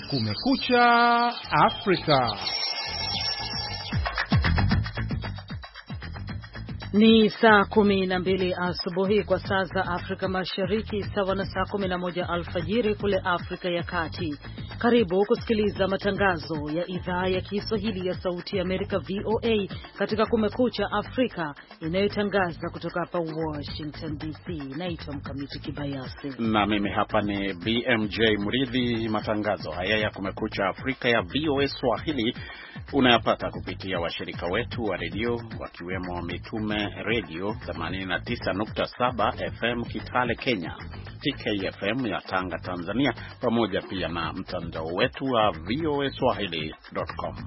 Kumekucha Afrika. Ni saa 12 asubuhi kwa saa za Afrika Mashariki, sawa na saa 11 alfajiri kule Afrika ya Kati. Karibu kusikiliza matangazo ya idhaa ya Kiswahili ya Sauti ya Amerika VOA katika Kumekucha Afrika inayotangaza kutoka hapa Washington DC. Naitwa Mkamiti Kibayasi na mimi hapa ni BMJ Mridhi. Matangazo haya ya Kumekucha Afrika ya VOA Swahili unayapata kupitia washirika wetu wa redio wakiwemo Mitume Radio 89.7 FM Kitale Kenya, TKFM ya Tanga Tanzania, pamoja pia na mtandao wetu wa voaswahili.com.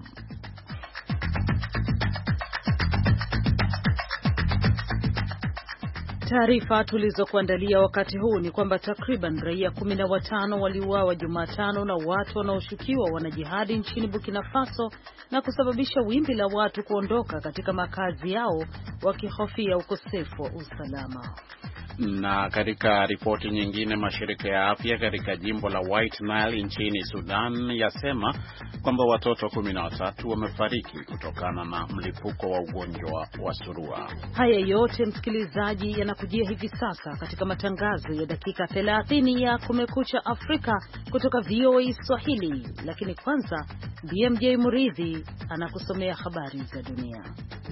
Taarifa tulizokuandalia wakati huu ni kwamba takriban raia 15 waliuawa Jumatano na watu wanaoshukiwa wanajihadi nchini Burkina Faso na kusababisha wimbi la watu kuondoka katika makazi yao wakihofia ukosefu wa usalama. Na katika ripoti nyingine, mashirika ya afya katika jimbo la White Nile nchini Sudan yasema kwamba watoto 13 wamefariki kutokana na mlipuko wa ugonjwa wa surua. Haya yote, msikilizaji, yanakujia hivi sasa katika matangazo ya dakika 30 ya Kumekucha Afrika kutoka VOA Swahili. Lakini kwanza, BMJ Muridhi anakusomea habari za dunia.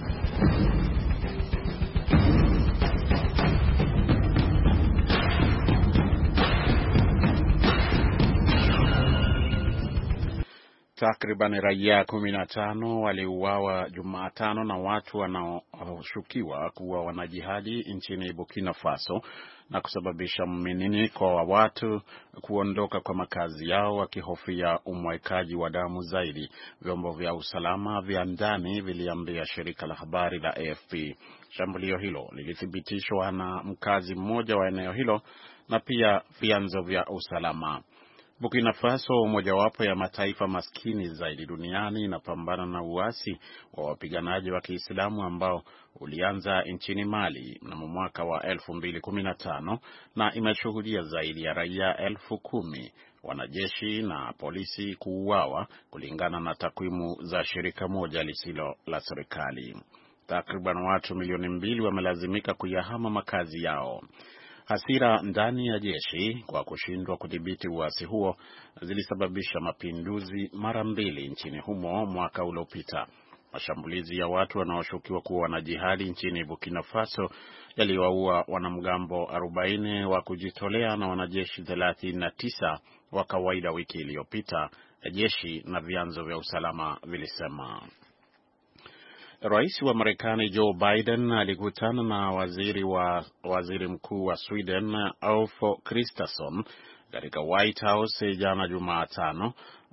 Takriban raia 15 waliuawa Jumatano na watu wanaoshukiwa kuwa wanajihadi nchini Burkina Faso na kusababisha mmininiko wa watu kuondoka kwa makazi yao wakihofia umwagaji wa damu zaidi, vyombo vya usalama vya ndani viliambia shirika la habari la AFP. Shambulio hilo lilithibitishwa na mkazi mmoja wa eneo hilo na pia vyanzo vya usalama. Burkina Faso, mojawapo ya mataifa maskini zaidi duniani, inapambana na uasi wa wapiganaji wa Kiislamu ambao ulianza nchini Mali mnamo mwaka wa 2015 na imeshuhudia zaidi ya raia 10,000, wanajeshi na polisi kuuawa, kulingana na takwimu za shirika moja lisilo la serikali. Takriban watu milioni 2 wamelazimika kuyahama makazi yao. Hasira ndani ya jeshi kwa kushindwa kudhibiti uasi huo zilisababisha mapinduzi mara 2 nchini humo mwaka uliopita. Mashambulizi ya watu wanaoshukiwa kuwa wanajihadi nchini Burkina Faso yaliwaua wanamgambo 40 wa kujitolea na wanajeshi 39 wa kawaida wiki iliyopita, jeshi na vyanzo vya usalama vilisema. Rais wa Marekani Joe Biden alikutana na waziri mkuu wa Sweden Ulf Kristersson katika White House jana Jumatano,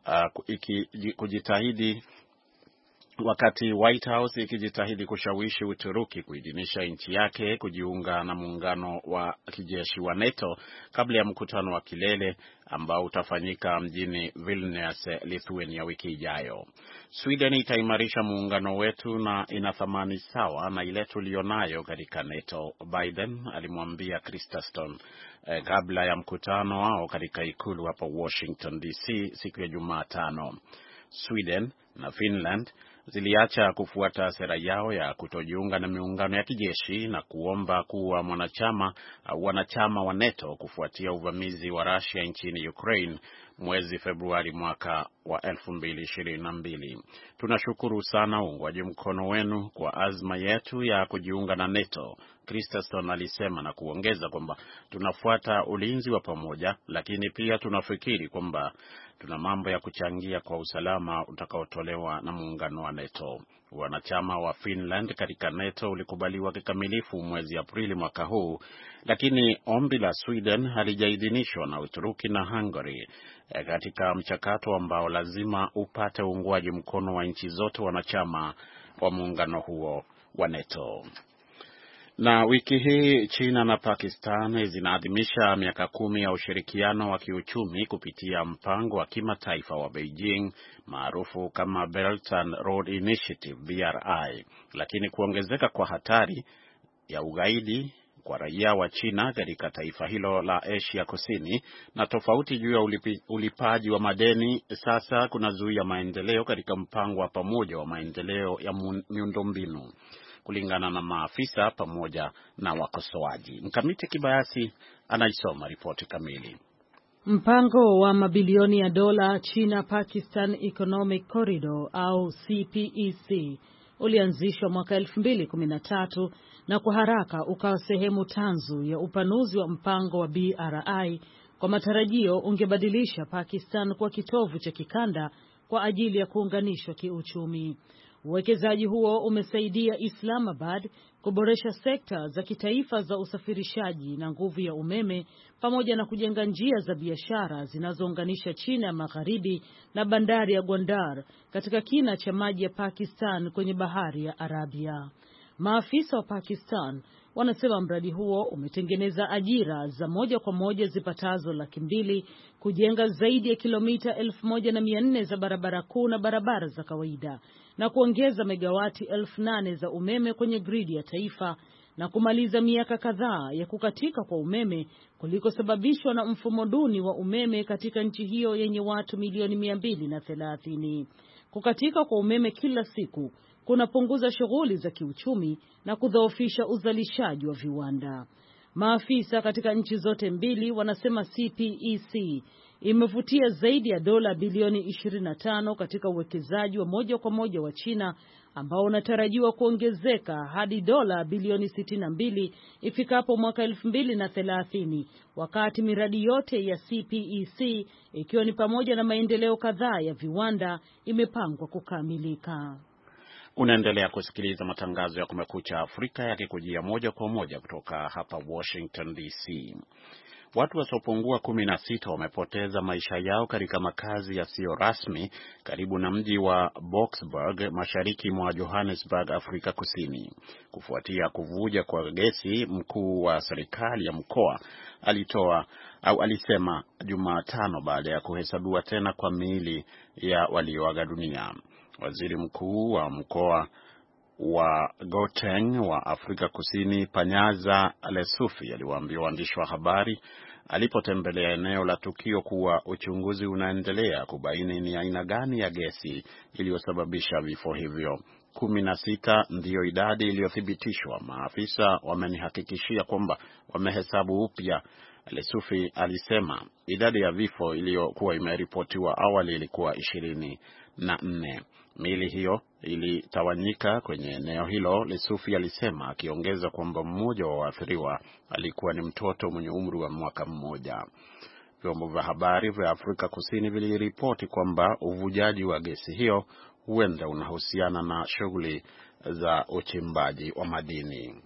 wakati White House ikijitahidi kushawishi Uturuki kuidhinisha nchi yake kujiunga na muungano wa kijeshi wa NATO kabla ya mkutano wa kilele ambao utafanyika mjini Vilnius, Lithuania, wiki ijayo. Sweden itaimarisha muungano wetu na ina thamani sawa na ile tulionayo katika NATO, Biden alimwambia Kristersson kabla ya mkutano wao katika ikulu hapa Washington DC siku ya Jumatano. Sweden na Finland ziliacha kufuata sera yao ya kutojiunga na miungano ya kijeshi na kuomba kuwa wanachama wa NATO kufuatia uvamizi wa Russia nchini Ukraine mwezi Februari mwaka wa 2022. Tunashukuru sana uungwaji mkono wenu kwa azma yetu ya kujiunga na NATO, Kristersson alisema, na kuongeza kwamba tunafuata ulinzi wa pamoja, lakini pia tunafikiri kwamba tuna mambo ya kuchangia kwa usalama utakaotolewa na muungano wa NATO. Wanachama wa Finland katika NATO ulikubaliwa kikamilifu mwezi Aprili mwaka huu, lakini ombi la Sweden halijaidhinishwa na Uturuki na Hungary katika mchakato ambao lazima upate uungwaji mkono wa nchi zote wanachama wa muungano huo wa NATO. Na wiki hii China na Pakistan zinaadhimisha miaka 10 ya ushirikiano wa kiuchumi kupitia mpango wa kimataifa wa Beijing maarufu kama Belt and Road Initiative BRI, lakini kuongezeka kwa hatari ya ugaidi kwa raia wa China katika taifa hilo la Asia Kusini, na tofauti juu ya ulipaji wa madeni sasa kunazuia maendeleo katika mpango wa pamoja wa maendeleo ya miundombinu, kulingana na maafisa pamoja na wakosoaji. Mkamiti Kibayasi anaisoma ripoti kamili. Mpango wa mabilioni ya dola China Pakistan Economic Corridor au CPEC ulianzishwa mwaka 2013 na kwa haraka ukawa sehemu tanzu ya upanuzi wa mpango wa BRI kwa matarajio ungebadilisha Pakistan kwa kitovu cha kikanda kwa ajili ya kuunganishwa kiuchumi. Uwekezaji huo umesaidia Islamabad kuboresha sekta za kitaifa za usafirishaji na nguvu ya umeme pamoja na kujenga njia za biashara zinazounganisha China ya Magharibi na bandari ya Gondar katika kina cha maji ya Pakistan kwenye bahari ya Arabia. Maafisa wa Pakistan wanasema mradi huo umetengeneza ajira za moja kwa moja zipatazo 200,000, kujenga zaidi ya kilomita 1400 za barabara kuu na barabara za kawaida, na kuongeza megawati 8,000 za umeme kwenye gridi ya taifa, na kumaliza miaka kadhaa ya kukatika kwa umeme kulikosababishwa na mfumo duni wa umeme katika nchi hiyo yenye watu milioni 230. Kukatika kwa umeme kila siku kunapunguza shughuli za kiuchumi na kudhoofisha uzalishaji wa viwanda. Maafisa katika nchi zote mbili wanasema CPEC imevutia zaidi ya dola bilioni 25 katika uwekezaji wa moja kwa moja wa China ambao unatarajiwa kuongezeka hadi dola bilioni 62 ifikapo mwaka 2030, wakati miradi yote ya CPEC ikiwa ni pamoja na maendeleo kadhaa ya viwanda imepangwa kukamilika. Unaendelea kusikiliza matangazo ya Kumekucha Afrika yakikujia moja kwa moja kutoka hapa Washington DC. Watu wasiopungua 16 wamepoteza maisha yao katika makazi yasiyo rasmi karibu na mji wa Boksburg, mashariki mwa Johannesburg, Afrika Kusini, kufuatia kuvuja kwa gesi. Mkuu wa serikali ya mkoa alisema Jumatano baada ya kuhesabiwa tena kwa miili ya walioaga dunia. Waziri mkuu wa mkoa wa Gauteng wa Afrika Kusini, Panyaza Lesufi, aliwaambia waandishi wa habari alipotembelea eneo la tukio kuwa uchunguzi unaendelea kubaini ni aina gani ya gesi iliyosababisha vifo hivyo. 16 ndiyo idadi iliyothibitishwa. Maafisa wamenihakikishia kwamba wamehesabu upya. Lesufi alisema idadi ya vifo iliyokuwa imeripotiwa awali ilikuwa 24. Miili hiyo ilitawanyika kwenye eneo hilo, Lesufi alisema, akiongeza kwamba mmoja wa waathiriwa alikuwa ni mtoto mwenye umri wa mwaka mmoja. Vyombo vya habari vya Afrika Kusini viliripoti kwamba uvujaji wa gesi hiyo huenda unahusiana na shughuli za uchimbaji wa madini.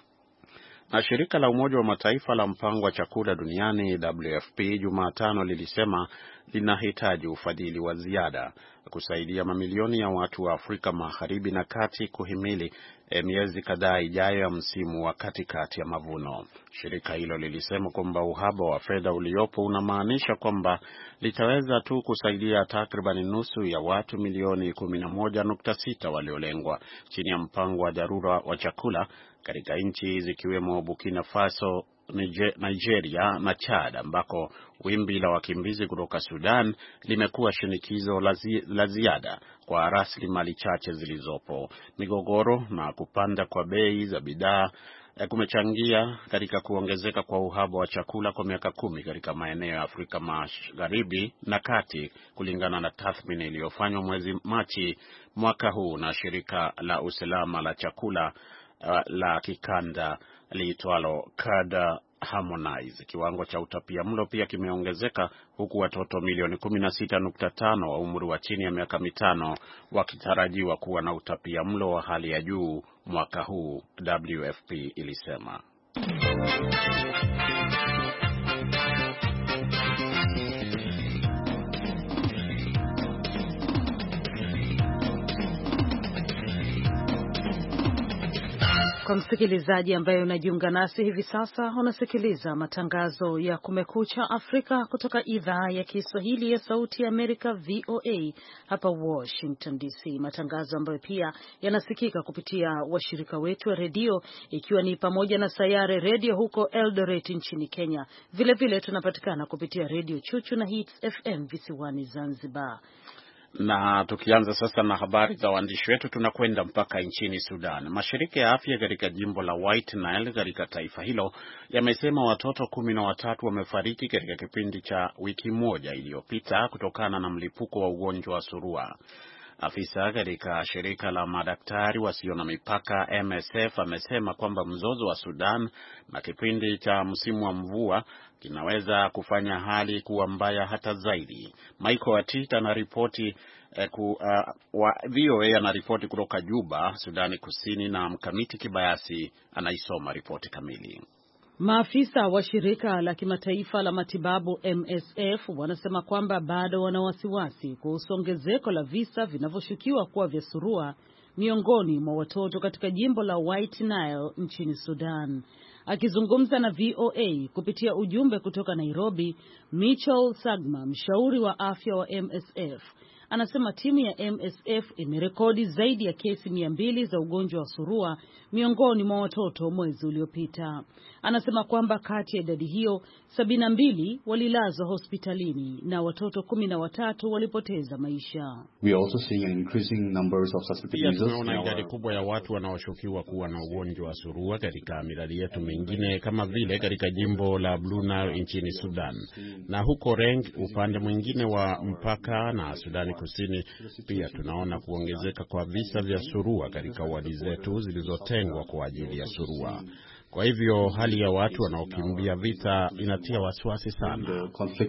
Na shirika la Umoja wa Mataifa la mpango wa chakula duniani WFP Jumatano lilisema linahitaji ufadhili wa ziada kusaidia mamilioni ya watu wa Afrika Magharibi na Kati kuhimili miezi kadhaa ijayo ya msimu wa katikati ya mavuno. Shirika hilo lilisema kwamba uhaba wa fedha uliopo unamaanisha kwamba litaweza tu kusaidia takriban nusu ya watu milioni 11.6 waliolengwa chini ya mpango wa dharura wa chakula katika nchi zikiwemo Burkina Faso, Nigeria na Chad, ambako wimbi la wakimbizi kutoka Sudan limekuwa shinikizo la ziada kwa rasilimali chache zilizopo. Migogoro na kupanda kwa bei za bidhaa kumechangia katika kuongezeka kwa uhaba wa chakula kwa miaka 10 katika maeneo ya Afrika Magharibi na Kati, kulingana na tathmini iliyofanywa mwezi Machi mwaka huu na shirika la usalama la chakula la kikanda liitwalo Kada Harmonize. Kiwango cha utapiamlo pia kimeongezeka, huku watoto milioni 16.5 wa umri wa chini ya miaka 5 wakitarajiwa kuwa na utapiamlo wa hali ya juu mwaka huu, WFP ilisema. Kwa msikilizaji ambaye unajiunga nasi hivi sasa, unasikiliza matangazo ya Kumekucha Afrika kutoka idhaa ya Kiswahili ya Sauti ya Amerika, VOA hapa Washington DC, matangazo ambayo pia yanasikika kupitia washirika wetu wa redio, ikiwa ni pamoja na Sayare Radio huko Eldoret nchini Kenya. Vile tunapatikana kupitia Radio Chuchu na Hits FM visiwani Zanzibar. Na tukianza sasa na habari za waandishi wetu, tunakwenda mpaka nchini Sudan. Mashirika ya afya katika jimbo la White Nile katika taifa hilo yamesema watoto 13 wamefariki katika kipindi cha wiki moja iliyopita kutokana na mlipuko wa ugonjwa wa surua. Afisa katika shirika la madaktari wasio na mipaka MSF amesema kwamba mzozo wa Sudan na kipindi cha msimu wa mvua kinaweza kufanya hali kuwa mbaya hata zaidi. Michael Atita anaripoti VOA anaripoti kutoka Juba, Sudani Kusini, na Mkamiti Kibayasi anaisoma ripoti kamili. Maafisa wa shirika la kimataifa la matibabu MSF wanasema kwamba bado wana wasiwasi kuhusu ongezeko la visa vinavyoshukiwa kuwa vya surua miongoni mwa watoto katika jimbo la White Nile nchini Sudan. Akizungumza na VOA kupitia ujumbe kutoka Nairobi, Mitchell Sagma, mshauri wa afya wa MSF, anasema timu ya MSF imerekodi zaidi ya kesi 200 za ugonjwa wa surua miongoni mwa watoto mwezi uliopita. Anasema kwamba kati ya idadi hiyo 72 walilazwa hospitalini na watoto 13 walipoteza maisha. We are also seeing an increasing numbers of suspected users. Tunaona idadi kubwa ya watu wanaoshukiwa kuwa na ugonjwa wa surua katika miradi yetu mingine, kama vile katika jimbo la Blue Nile nchini Sudan, na huko Reng upande mwingine wa mpaka na Sudani Kusini. Pia tunaona kuongezeka kwa visa vya surua katika wadi zetu zilizotengwa kwa ajili ya surua. Kwa hivyo hali ya watu wanaokimbia vita inatia wasiwasi sana.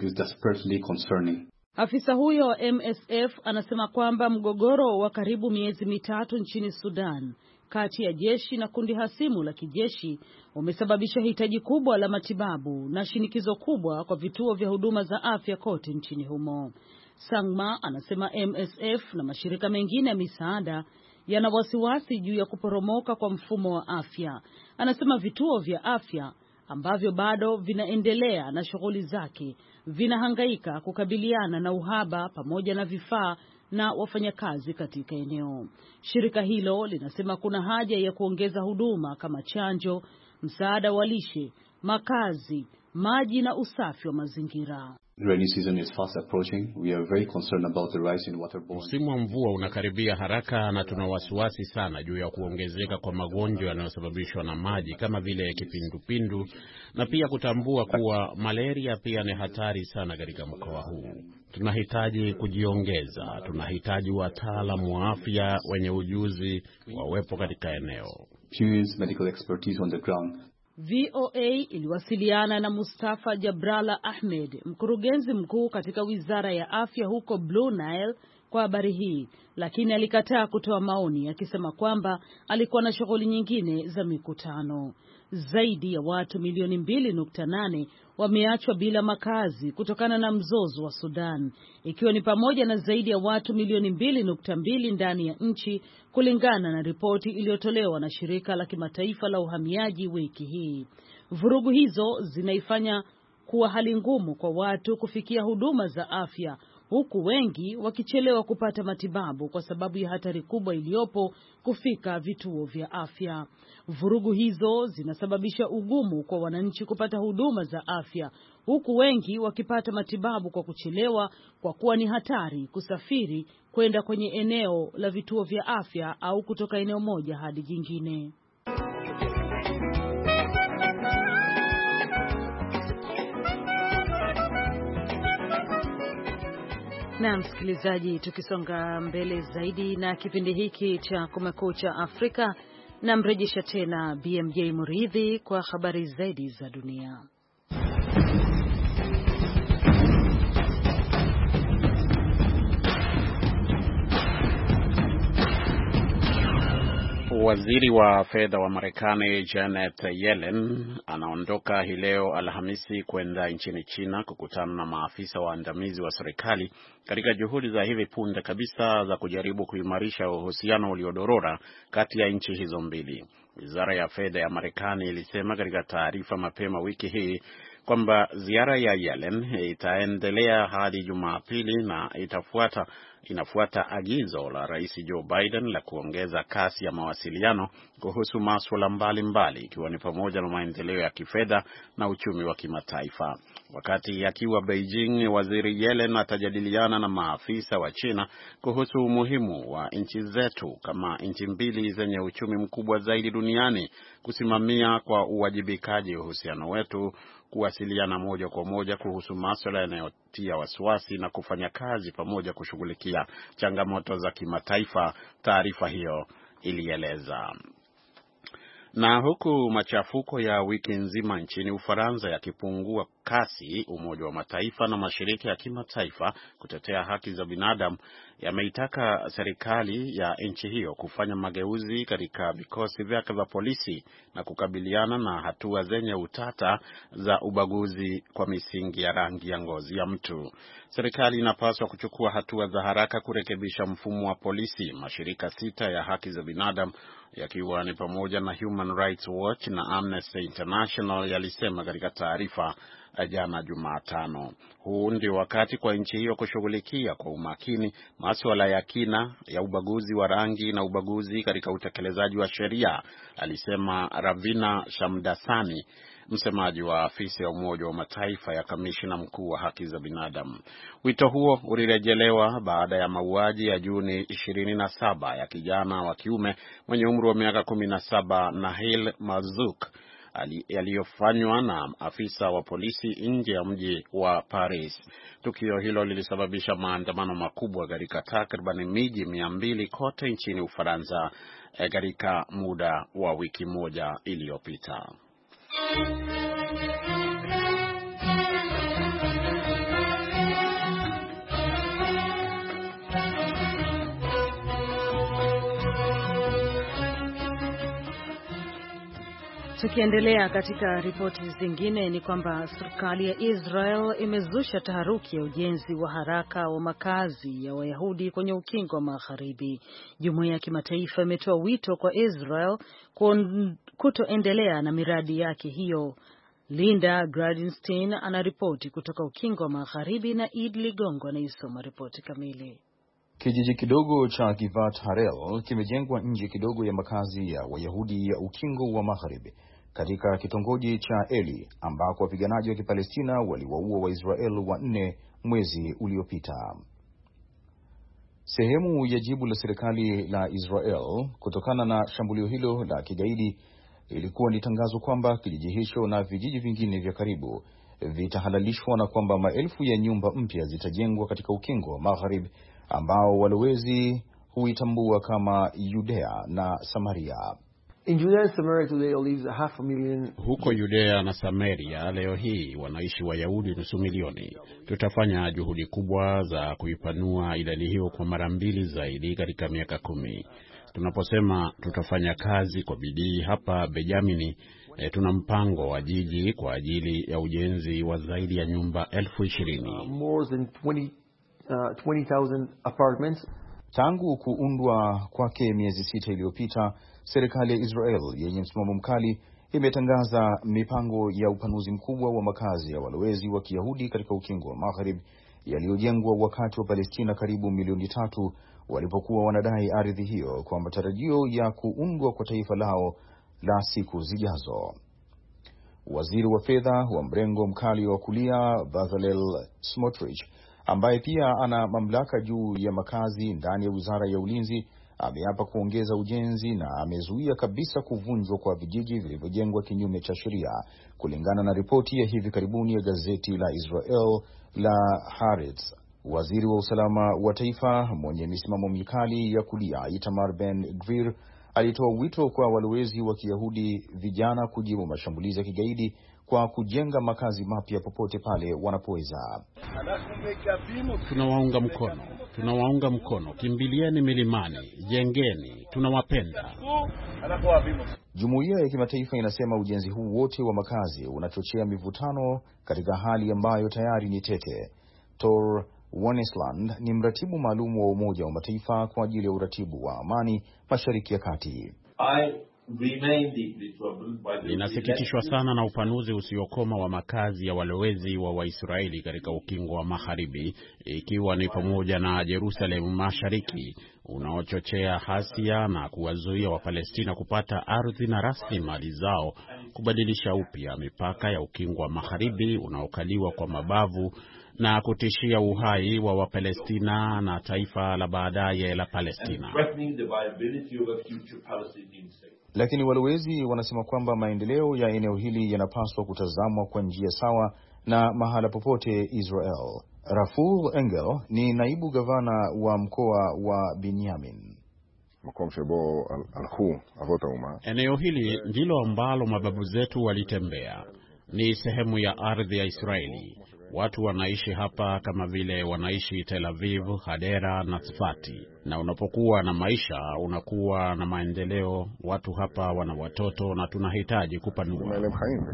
Afisa huyo wa MSF anasema kwamba mgogoro wa karibu miezi mitatu nchini Sudan kati ya jeshi na kundi hasimu la kijeshi umesababisha hitaji kubwa la matibabu na shinikizo kubwa kwa vituo vya huduma za afya kote nchini humo. Sangma anasema MSF na mashirika mengine ya misaada yana wasiwasi juu ya kuporomoka kwa mfumo wa afya. Anasema vituo vya afya ambavyo bado vinaendelea na shughuli zake vinahangaika kukabiliana na uhaba pamoja na vifaa na wafanyakazi katika eneo. Shirika hilo linasema kuna haja ya kuongeza huduma kama chanjo, msaada wa lishe, makazi, maji na usafi wa mazingira. Rainy season is fast approaching. We are very concerned about the rise in waterborne. Msimu wa mvua unakaribia haraka na tuna wasiwasi sana juu ya kuongezeka kwa magonjwa yanayosababishwa na maji kama vile kipindupindu, na pia kutambua kuwa malaria pia ni hatari sana katika mkoa huu. Tunahitaji kujiongeza, tunahitaji wataalamu wa afya wenye ujuzi wawepo katika eneo. Experienced medical expertise on the ground. VOA iliwasiliana na Mustafa Jabrala Ahmed, mkurugenzi mkuu katika Wizara ya Afya huko Blue Nile, kwa habari hii, lakini alikataa kutoa maoni akisema kwamba alikuwa na shughuli nyingine za mikutano. Zaidi ya watu milioni 2.8 wameachwa bila makazi kutokana na mzozo wa Sudan, ikiwa ni pamoja na zaidi ya watu milioni 2.2 ndani ya nchi, kulingana na ripoti iliyotolewa na shirika la kimataifa la uhamiaji wiki hii. Vurugu hizo zinaifanya kuwa hali ngumu kwa watu kufikia huduma za afya, huku wengi wakichelewa kupata matibabu kwa sababu ya hatari kubwa iliyopo kufika vituo vya afya. Vurugu hizo zinasababisha ugumu kwa wananchi kupata huduma za afya, huku wengi wakipata matibabu kwa kuchelewa kwa kuwa ni hatari kusafiri kwenda kwenye eneo la vituo vya afya au kutoka eneo moja hadi jingine. Na msikilizaji, tukisonga mbele zaidi na kipindi hiki cha Kumekucha Afrika, na mrejesha tena BMJ Muridhi kwa habari zaidi za dunia. Waziri wa fedha wa Marekani Janet Yellen anaondoka hii leo Alhamisi kwenda nchini China kukutana na maafisa waandamizi wa serikali katika juhudi za hivi punde kabisa za kujaribu kuimarisha uhusiano uliodorora kati ya nchi hizo mbili. Wizara ya fedha ya Marekani ilisema katika taarifa mapema wiki hii kwamba ziara ya Yellen itaendelea hadi Jumapili na inafuata agizo la Rais Joe Biden la kuongeza kasi ya mawasiliano kuhusu masuala mbalimbali ikiwa ni pamoja na maendeleo ya kifedha na uchumi wa kimataifa. Wakati akiwa Beijing, Waziri Yellen atajadiliana na maafisa wa China kuhusu umuhimu wa nchi zetu kama nchi mbili zenye uchumi mkubwa zaidi duniani kusimamia kwa uwajibikaji uhusiano wetu, kuwasiliana moja kwa moja kuhusu masuala yanayotia wasiwasi na kufanya kazi pamoja kushughulikia changamoto za kimataifa, taarifa hiyo ilieleza. Na huku machafuko ya wiki nzima nchini Ufaransa yakipungua kasi, Umoja wa Mataifa na mashirika ya kimataifa kutetea haki za binadamu yameitaka serikali ya nchi hiyo kufanya mageuzi katika vikosi vyake vya polisi na kukabiliana na hatua zenye utata za ubaguzi kwa misingi ya rangi ya ngozi ya mtu. Serikali inapaswa kuchukua hatua za haraka kurekebisha mfumo wa polisi. Mashirika 6 ya haki za binadamu yakiwa ni pamoja na Human Rights Watch na Amnesty International yalisema katika taarifa jana Jumatano. Huu ndio wakati kwa nchi hiyo kushughulikia kwa umakini masuala ya kina ya ubaguzi wa rangi na ubaguzi katika utekelezaji wa sheria, alisema Ravina Shamdasani, msemaji wa afisi ya Umoja wa Mataifa ya kamishna mkuu wa haki za binadamu. Wito huo ulirejelewa baada ya mauaji ya Juni 27 ya kijana wa kiume mwenye umri wa miaka 17 Nahil Mazouk yaliyofanywa na afisa wa polisi nje ya mji wa Paris. Tukio hilo lilisababisha maandamano makubwa katika takriban miji 200 kote nchini Ufaransa katika muda wa wiki moja iliyopita. Tukiendelea katika ripoti zingine ni kwamba serikali ya Israel imezusha taharuki ya ujenzi wa haraka wa makazi ya Wayahudi kwenye ukingo wa Magharibi. Jumuiya ya kimataifa imetoa wito kwa Israel kutoendelea na miradi yake hiyo. Linda Gradstein anaripoti kutoka ukingo wa Magharibi na Id Ligongo anaisoma ripoti kamili. Kijiji kidogo cha Givat Harel kimejengwa nje kidogo ya makazi ya Wayahudi ya ukingo wa Magharibi katika kitongoji cha Eli ambako wapiganaji wa Kipalestina waliwaua Waisraeli 4 mwezi uliopita. Sehemu ya jibu la serikali la Israel kutokana na shambulio hilo la kigaidi ilikuwa ni tangazo kwamba kijiji hicho na vijiji vingine vya karibu vitahalalishwa na kwamba maelfu ya nyumba mpya zitajengwa katika ukingo wa Magharibi ambao walowezi huitambua kama Yudea na Samaria. In Judea and Samaria today lives 500,000. Huko Yudea na Samaria leo hii wanaishi Wayahudi 900,000. Tutafanya juhudi kubwa za kuipanua idadi hiyo kwa mara 2 zaidi katika miaka 10. Tunaposema tutafanya kazi kwa bidii hapa Benjamini, tuna mpango wa jiji kwa ajili ya ujenzi wa zaidi ya nyumba 20,000. More than 20,000 apartments. Tangu kuundwa kwake miezi 6 iliyopita, serikali ya Israel yenye msimamo mkali imetangaza mipango ya upanuzi mkubwa wa makazi ya walowezi wa Kiyahudi katika ukingo wa Magharibi yaliyojengwa wakati wa Palestina karibu milioni 3 walipokuwa wanadai ardhi hiyo kwa matarajio ya kuundwa kwa taifa lao la siku zijazo. Waziri wa fedha wa mrengo mkali wa kulia Bezalel Smotrich, ambaye pia ana mamlaka juu ya makazi ndani ya Wizara ya Ulinzi, ameapa kuongeza ujenzi na amezuia kabisa kuvunjwa kwa vijiji vilivyojengwa kinyume cha sheria, kulingana na ripoti ya hivi karibuni ya gazeti la Israel la Haaretz. Waziri wa usalama wa taifa mwenye misimamo mikali ya kulia Itamar Ben-Gvir alitoa wito kwa walowezi wa Kiyahudi vijana kujibu mashambulizi ya kigaidi kwa kujenga makazi mapya popote pale wanapoweza. Tunawaunga mkono, kimbilieni milimani, jengeni, tunawapenda. Jumuiya ya kimataifa inasema ujenzi huu wote wa makazi unachochea mivutano katika hali ambayo tayari ni tete. Tor Wonesland ni mratibu maalum wa Umoja wa Mataifa kwa ajili ya uratibu wa amani Mashariki ya Kati. Linasikitishwa sana na upanuzi usiokoma wa makazi ya walowezi wa Waisraeli katika ukingo wa Magharibi, ikiwa ni pamoja na Jerusalem Mashariki, unaochochea hasia na kuwazuia Wapalestina kupata ardhi na rasilimali zao, kubadilisha upya mipaka ya ukingo wa Magharibi unaokaliwa kwa mabavu na kutishia uhai wa Wapalestina na taifa la baadaye la Palestina. Lakini walowezi wanasema kwamba maendeleo ya eneo hili yanapaswa kutazamwa kwa njia sawa na mahala popote Israel. Raful Engel ni naibu gavana wa mkoa wa Binyamin. Eneo hili ndilo ambalo mababu zetu walitembea. Ni sehemu ya ardhi ya Israeli. Watu wanaishi hapa kama vile wanaishi Tel Aviv, Hadera na Tzfati. Na unapokuwa na maisha, unakuwa na maendeleo. Watu hapa wana watoto na tunahitaji kupanua.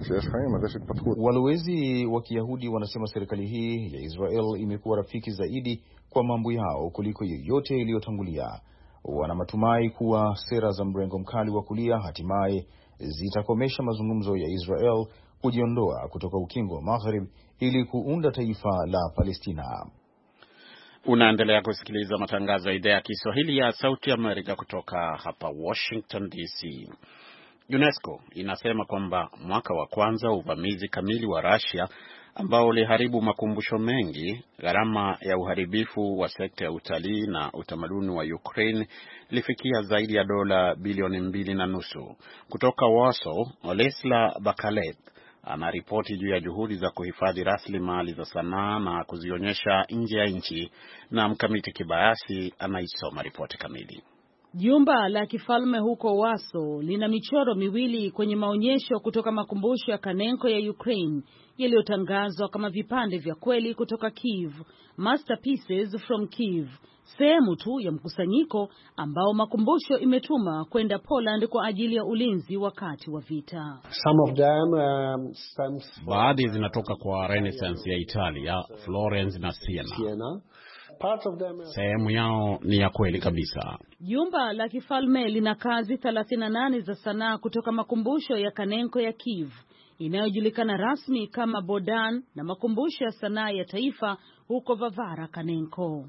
Walowezi wa Kiyahudi wanasema serikali hii ya Israel imekuwa rafiki zaidi kwa mambo yao kuliko yoyote iliyotangulia. Wana matumai kuwa sera za mrengo mkali wa kulia hatimaye zitakomesha mazungumzo ya Israel kujiondoa kutoka ukingo wa Magharibi ili kuunda taifa la Palestina. Unaendelea kusikiliza matangazo ya idhaa ya Kiswahili ya Sauti Amerika kutoka hapa Washington DC. UNESCO inasema kwamba mwaka wa kwanza uvamizi kamili wa Russia ambao uliharibu makumbusho mengi, gharama ya uharibifu wa sekta ya utalii na utamaduni wa Ukraine ilifikia zaidi ya dola bilioni 2.5. Kutoka Warsaw, Olesla Bakalet anaripoti juu ya juhudi za kuhifadhi rasilimali za sanaa na kuzionyesha nje ya nchi, na Mkamiti Kibayasi anaisoma ripoti kamili. Jumba la kifalme huko Warsaw lina michoro miwili kwenye maonyesho kutoka makumbusho ya Kanenko ya Ukraine yaliyotangazwa kama vipande vya kweli kutoka Kiev, Masterpieces from Kiev, sehemu tu ya mkusanyiko ambao makumbusho imetuma kwenda Poland kwa ajili ya ulinzi wakati wa vita. Baadhi zinatoka kwa Renaissance ya Italia, Florence na Siena. Sehemu yao ni ya kweli kabisa. Jumba la kifalme lina kazi 38 za sanaa kutoka makumbusho ya Kanenko ya Kiev inayojulikana rasmi kama Bodan na makumbusho ya sanaa ya taifa huko Vavara Kanenko.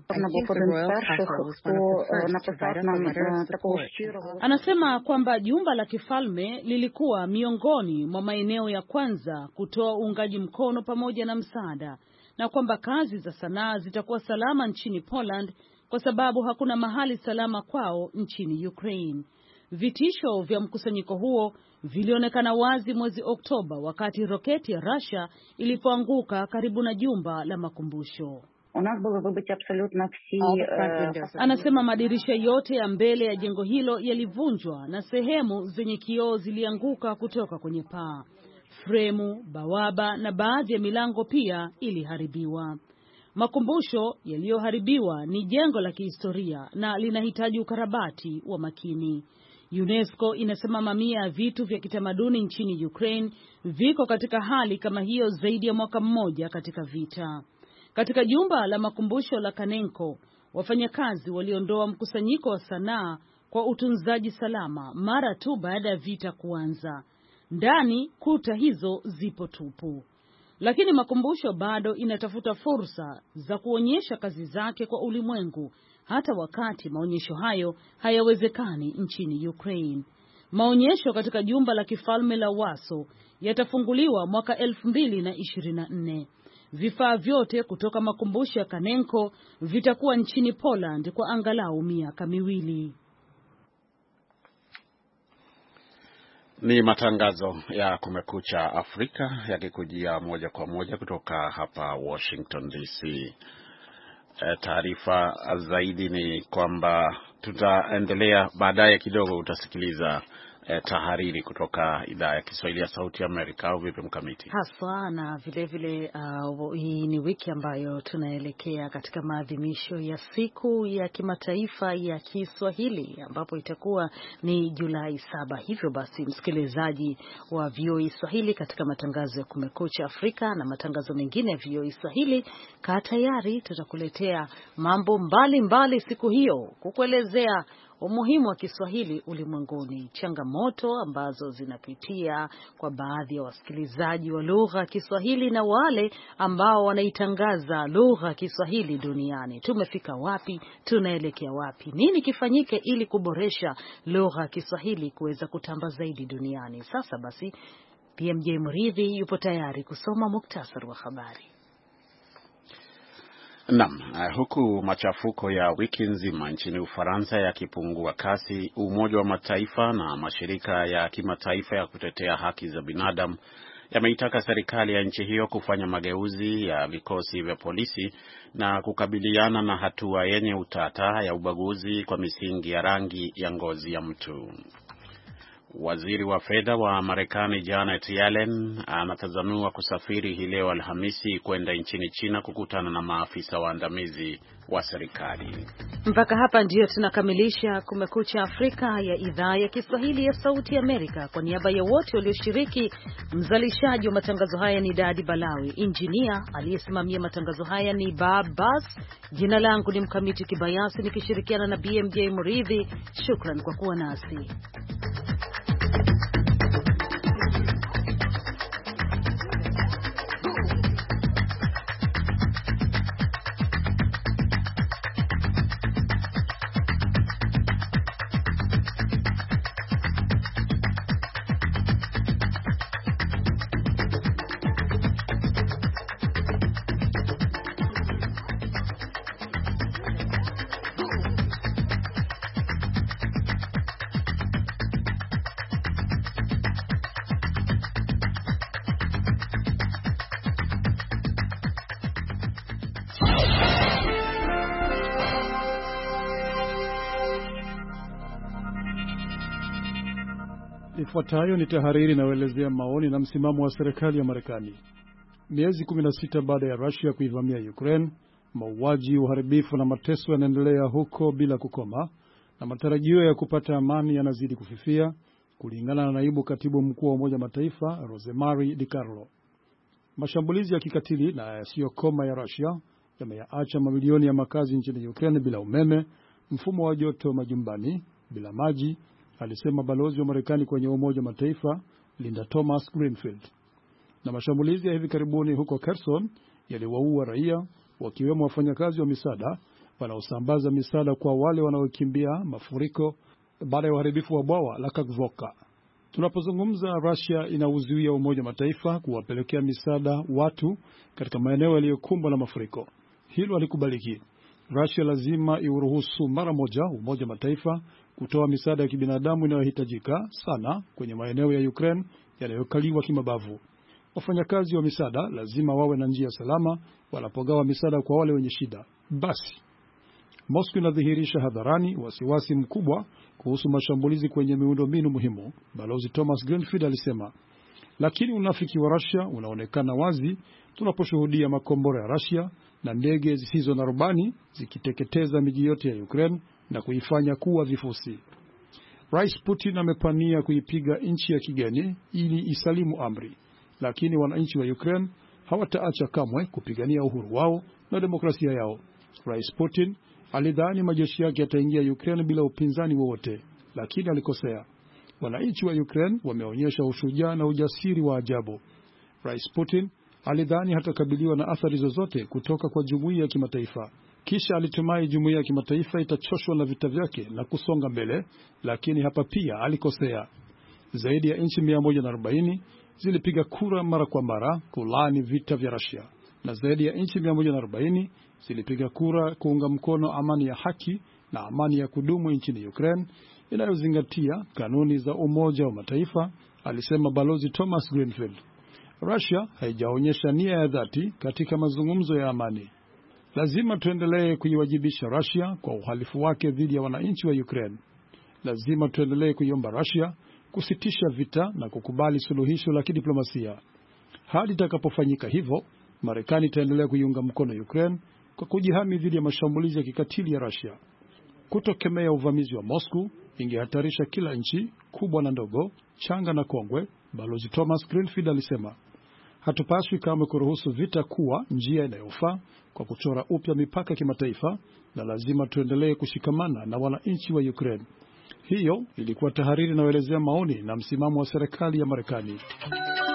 Anasema kwamba jumba la kifalme lilikuwa miongoni mwa maeneo ya kwanza kutoa uungaji mkono pamoja na msaada, na kwamba kazi za sanaa zitakuwa salama nchini Poland kwa sababu hakuna mahali salama kwao nchini Ukraine. Vitisho vya mkusanyiko huo vilionekana wazi mwezi Oktoba wakati roketi ya Russia ilipoanguka karibu na jumba la makumbusho. Anasema madirisha yote ya mbele ya jengo hilo yalivunjwa na sehemu zenye kioo zilianguka kutoka kwenye paa. Fremu, bawaba na baadhi ya milango pia iliharibiwa. Makumbusho yaliyoharibiwa ni jengo la kihistoria na linahitaji ukarabati wa makini. UNESCO inasema mamia ya vitu vya kitamaduni nchini Ukraine viko katika hali kama hiyo zaidi ya mwaka mmoja katika vita. Katika jumba la makumbusho la Kanenko, wafanyakazi waliondoa mkusanyiko wa sanaa kwa utunzaji salama mara tu baada ya vita kuanza. Ndani kuta hizo zipo tupu. Lakini makumbusho bado inatafuta fursa za kuonyesha kazi zake kwa ulimwengu, hata wakati maonyesho hayo hayawezekani nchini Ukraine. Maonyesho katika jumba la kifalme la Warsaw yatafunguliwa mwaka 2024. Vifaa vyote kutoka makumbusho ya Kanenko vitakuwa nchini Poland kwa angalau miaka miwili. Ni matangazo ya Kumekucha Afrika yakikujia moja kwa moja kutoka hapa Washington DC. Taarifa zaidi ni kwamba tutaendelea baadaye kidogo, utasikiliza tahariri kutoka idhaa ya Kiswahili ya Sauti Amerika, au vipi Mkamiti? Haswa, na vile vile hii ni wiki ambayo tunaelekea katika maadhimisho ya siku ya kimataifa ya Kiswahili ambapo itakuwa ni Julai 7. Hivyo basi, msikilizaji wa VOA Swahili, katika matangazo ya Kumekucha Afrika na matangazo mengine ya VOA Swahili, kaa tayari, tutakuletea mambo mbalimbali siku hiyo, kukuelezea umuhimu wa Kiswahili ulimwenguni, changamoto ambazo zinapitia kwa baadhi ya wasikilizaji wa lugha ya Kiswahili na wale ambao wanaitangaza lugha ya Kiswahili duniani. Tumefika wapi? Tunaelekea wapi? Nini kifanyike ili kuboresha lugha ya Kiswahili kuweza kutamba zaidi duniani? Sasa basi, PMJ Mridhi yupo tayari kusoma muktasari wa habari. Naam, huku machafuko ya wiki nzima nchini Ufaransa yakipungua kasi, Umoja wa Mataifa na mashirika ya kimataifa ya kutetea haki za binadamu yameitaka serikali ya nchi hiyo kufanya mageuzi ya vikosi vya polisi na kukabiliana na hatua yenye utata ya ubaguzi kwa misingi ya rangi ya ngozi ya mtu. Waziri wa fedha wa Marekani Janet Yellen anatazamiwa kusafiri hii leo Alhamisi kwenda nchini China kukutana na maafisa waandamizi wa serikali. Mpaka hapa ndio tunakamilisha Kumekucha Afrika ya idhaa ya Kiswahili ya Sauti Amerika. Kwa niaba ya wote walioshiriki, mzalishaji wa matangazo haya ni Dadi Balawi, injinia aliyesimamia matangazo haya ni Babas. Jina langu ni Mkamiti Kibayasi nikishirikiana na BMJ Muridhi. Shukran kwa kuwa nasi. Ifuatayo ni tahariri inayoelezea maoni na msimamo wa serikali ya Marekani. Miezi 16 baada ya Russia kuivamia Ukraine, mauaji, uharibifu na mateso yanaendelea huko bila kukoma, na matarajio ya kupata amani yanazidi kufifia, kulingana na naibu katibu mkuu wa Umoja Mataifa Rosemary DiCarlo. Mashambulizi ya kikatili na yasiyokoma ya Russia yameyaacha mamilioni ya makazi nchini Ukraine bila umeme, mfumo wa joto majumbani, bila maji, alisema balozi wa Marekani kwenye Umoja Mataifa Linda Thomas-Greenfield. Na mashambulizi ya hivi karibuni huko Kherson yaliwaua raia, wakiwemo wafanyakazi wa misaada wanaosambaza misaada kwa wale wanaokimbia mafuriko baada ya uharibifu wa bwawa la Kakhovka. Tunapozungumza, Russia inauzuia Umoja Mataifa kuwapelekea misaada watu katika maeneo yaliyokumbwa na mafuriko. Hilo halikubaliki. Russia lazima iuruhusu mara moja Umoja Mataifa kutoa misaada ya kibinadamu inayohitajika sana kwenye maeneo ya Ukraine yanayokaliwa kimabavu. Wafanyakazi wa misaada lazima wawe na njia salama wanapogawa misaada kwa wale wenye shida. Basi Moscow inadhihirisha hadharani wasiwasi mkubwa kuhusu mashambulizi kwenye miundombinu muhimu, Balozi Thomas Greenfield alisema. Lakini unafiki wa Russia unaonekana wazi tunaposhuhudia makombora ya Russia na ndege zisizo na rubani zikiteketeza miji yote ya Ukraine na kuifanya kuwa vifusi. Rais Putin amepania kuipiga nchi ya kigeni ili isalimu amri, lakini wananchi wa Ukraine hawataacha kamwe kupigania uhuru wao na demokrasia yao. Rais Putin alidhani majeshi yake yataingia Ukraine bila upinzani wowote, lakini alikosea. Wananchi wa Ukraine wameonyesha ushujaa na ujasiri wa ajabu. Rais Putin alidhani hatakabiliwa na athari zozote kutoka kwa jumuiya ya kimataifa. Kisha alitumai jumuiya ya kimataifa itachoshwa na vita vyake na kusonga mbele, lakini hapa pia alikosea. Zaidi ya nchi 140 zilipiga kura mara kwa mara kulaani vita vya Russia, na zaidi ya nchi 140 zilipiga kura kuunga mkono amani ya haki na amani ya kudumu nchini Ukraine inayozingatia kanuni za Umoja wa Mataifa, alisema Balozi Thomas Greenfield. Russia haijaonyesha nia ya dhati katika mazungumzo ya amani. Lazima tuendelee kuiwajibisha Russia kwa uhalifu wake dhidi ya wananchi wa Ukraine. Lazima tuendelee kuiomba Russia kusitisha vita na kukubali suluhisho la kidiplomasia. Hadi itakapofanyika hivyo, Marekani itaendelea kuiunga mkono Ukraine kwa kujihami dhidi ya mashambulizi ya kikatili ya Russia. Kutokemea uvamizi wa Moscow ingehatarisha kila nchi, kubwa na ndogo, changa na kongwe, Balozi Thomas Greenfield alisema. Hatupaswi kamwe kuruhusu vita kuwa njia inayofaa kwa kuchora upya mipaka ya kimataifa, na lazima tuendelee kushikamana na wananchi wa Ukraine. Hiyo ilikuwa tahariri inayoelezea maoni na msimamo wa serikali ya Marekani.